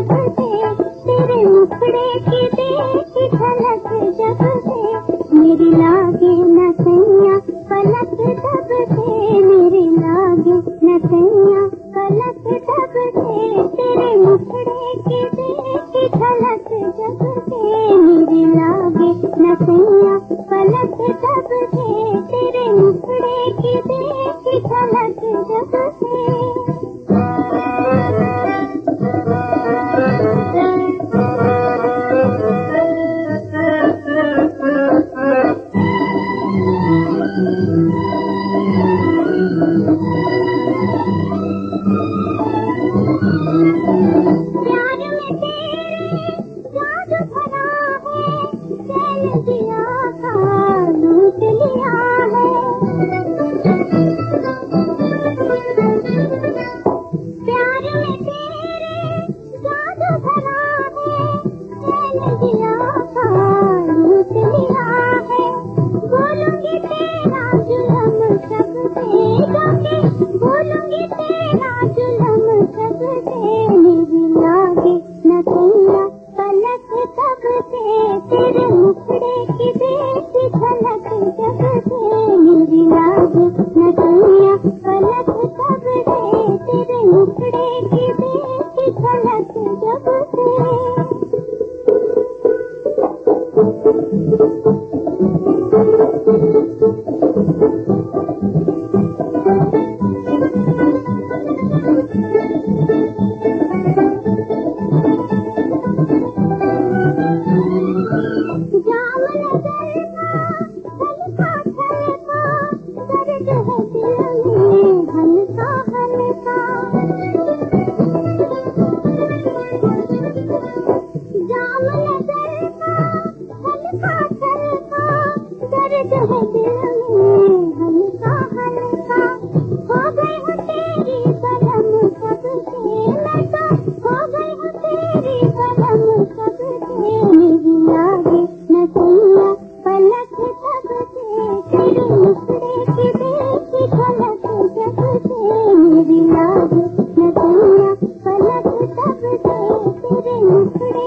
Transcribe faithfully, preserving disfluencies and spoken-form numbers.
जब से, तेरे मुखड़े की देखी झलक जब से, मेरी लागे न सैया पलक तब से, मेरी लागे न सैया पलक तब से, तेरे मुखड़े की देखी झलक जब से, मेरी लागे न सैया पलक तब से, तेरे मुखड़े की देखी झलक जब से। पलक तब से, तेरे मुखड़े